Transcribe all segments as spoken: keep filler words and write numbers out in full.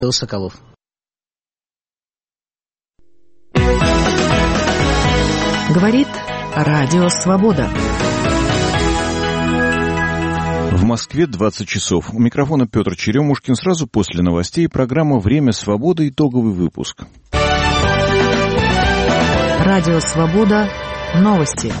Соколов. Говорит Радио Свобода. В Москве двадцать часов. У микрофона Петр Черемушкин. Сразу после новостей программа «Время свободы», итоговый выпуск. Радио Свобода. Новости.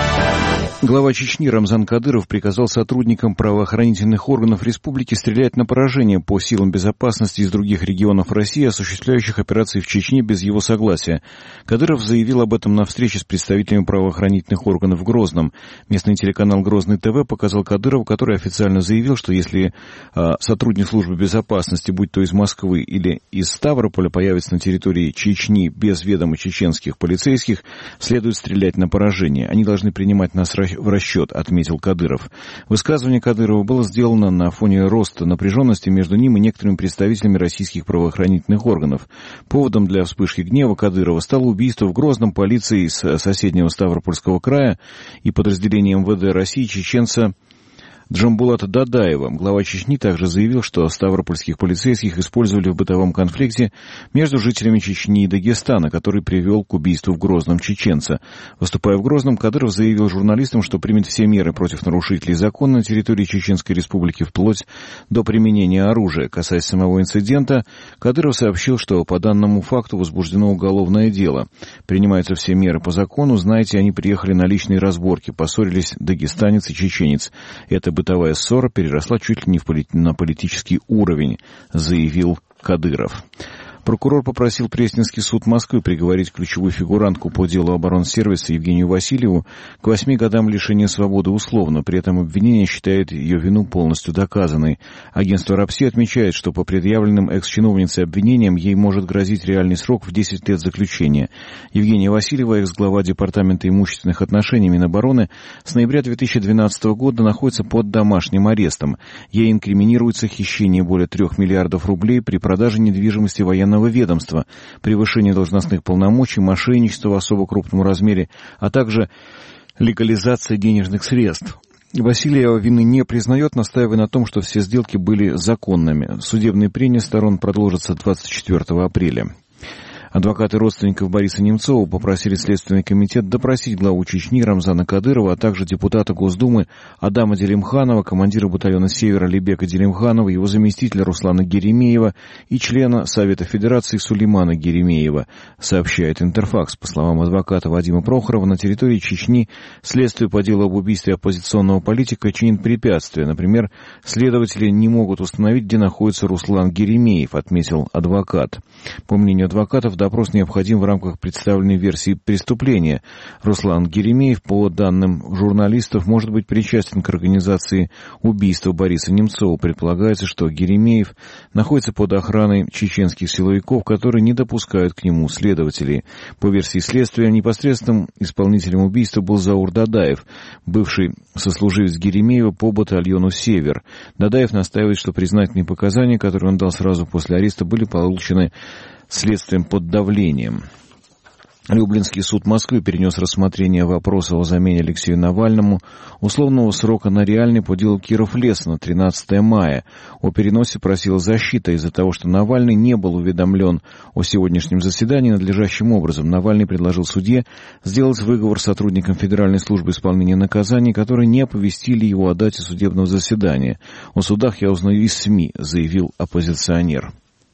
Глава Чечни Рамзан Кадыров приказал сотрудникам правоохранительных органов республики стрелять на поражение по силам безопасности из других регионов России, осуществляющих операции в Чечне без его согласия. Кадыров заявил об этом на встрече с представителями правоохранительных органов в Грозном. Местный телеканал «Грозный ТВ» показал Кадырова, который официально заявил, что если э, сотрудник службы безопасности, будь то из Москвы или из Ставрополя, появится на территории Чечни без ведома чеченских полицейских, следует стрелять на поражение. Они должны принимать нас в расчет, отметил Кадыров. Высказывание Кадырова было сделано на фоне роста напряженности между ним и некоторыми представителями российских правоохранительных органов. Поводом для вспышки гнева Кадырова стало убийство в Грозном полицией из соседнего Ставропольского края и подразделением МВД России чеченца Джамбулата Дадаева. Глава Чечни также заявил, что ставропольских полицейских использовали в бытовом конфликте между жителями Чечни и Дагестана, который привел к убийству в Грозном чеченца. Выступая в Грозном, Кадыров заявил журналистам, что примет все меры против нарушителей закона на территории Чеченской Республики вплоть до применения оружия. Касаясь самого инцидента, Кадыров сообщил, что по данному факту возбуждено уголовное дело. Принимаются все меры по закону. Знаете, они приехали на личные разборки, поссорились дагестанец и чеченец. Это бытовая ссора переросла чуть ли не в полит... на политический уровень, заявил Кадыров. Прокурор попросил Пресненский суд Москвы приговорить ключевую фигурантку по делу оборонсервиса Евгению Васильеву к восьми годам лишения свободы условно. При этом обвинение считает ее вину полностью доказанной. Агентство РАПСИ отмечает, что по предъявленным экс-чиновницей обвинениям ей может грозить реальный срок в десять лет заключения. Евгения Васильева, экс-глава Департамента имущественных отношений Минобороны, с ноября две тысячи двенадцатого года находится под домашним арестом. Ей инкриминируется хищение более трех миллиардов рублей при продаже недвижимости военного ведомства, превышение должностных полномочий, мошенничество в особо крупном размере, а также легализация денежных средств. Васильева вины не признает, настаивая на том, что все сделки были законными. Судебные прения сторон продолжатся двадцать четвёртого апреля. Адвокаты родственников Бориса Немцова попросили Следственный комитет допросить главу Чечни Рамзана Кадырова, а также депутата Госдумы Адама Делимханова, командира батальона «Север» Алибека Делимханова, его заместителя Руслана Геремеева и члена Совета Федерации Сулеймана Геремеева, сообщает Интерфакс. По словам адвоката Вадима Прохорова, на территории Чечни следствию по делу об убийстве оппозиционного политика чинит препятствия. Например, следователи не могут установить, где находится Руслан Геремеев, отметил адвокат. По мнению адвокатов, допрос необходим в рамках представленной версии преступления. Руслан Геремеев, по данным журналистов, может быть причастен к организации убийства Бориса Немцова. Предполагается, что Геремеев находится под охраной чеченских силовиков, которые не допускают к нему следователей. По версии следствия, непосредственным исполнителем убийства был Заур Дадаев, бывший сослуживец Геремеева по батальону «Север». Дадаев настаивает, что признательные показания, которые он дал сразу после ареста, были получены следствием под давлением. Люблинский суд Москвы перенес рассмотрение вопроса о замене Алексею Навальному условного срока на реальный по делу Киров-Лес на тринадцатое мая. О переносе просила защита из-за того, что Навальный не был уведомлен о сегодняшнем заседании надлежащим образом. Навальный предложил судье сделать выговор сотрудникам Федеральной службы исполнения наказаний, которые не оповестили его о дате судебного заседания. О судах я узнаю из СМИ, заявил оппозиционер.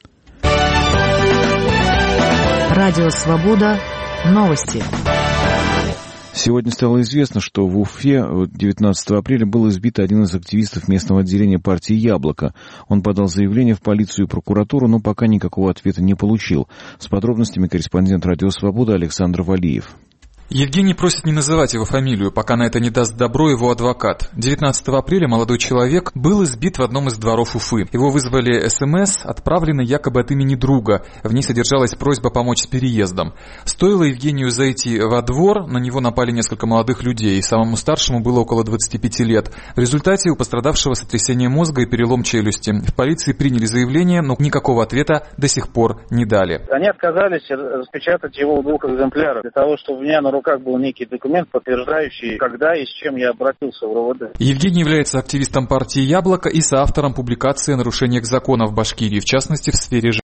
Радио Свобода. Новости. Сегодня стало известно, что в Уфе девятнадцатого апреля был избит один из активистов местного отделения партии «Яблоко». Он подал заявление в полицию и прокуратуру, но пока никакого ответа не получил. С подробностями корреспондент «Радио Свобода» Александр Валиев. Евгений просит не называть его фамилию, пока на это не даст добро его адвокат. девятнадцатого апреля молодой человек был избит в одном из дворов Уфы. Его вызвали СМС, отправленный якобы от имени друга. В ней содержалась просьба помочь с переездом. Стоило Евгению зайти во двор, на него напали несколько молодых людей. Самому старшему было около двадцати пяти лет. В результате у пострадавшего сотрясение мозга и перелом челюсти. В полиции приняли заявление, но никакого ответа до сих пор не дали. Они отказались распечатать его в двух экземплярах для того, чтобы у меня на руках был некий документ, подтверждающий, когда и с чем я обратился в РОВД. Евгений является активистом партии «Яблоко» и соавтором публикации о нарушениях закона в Башкирии, в частности, в сфере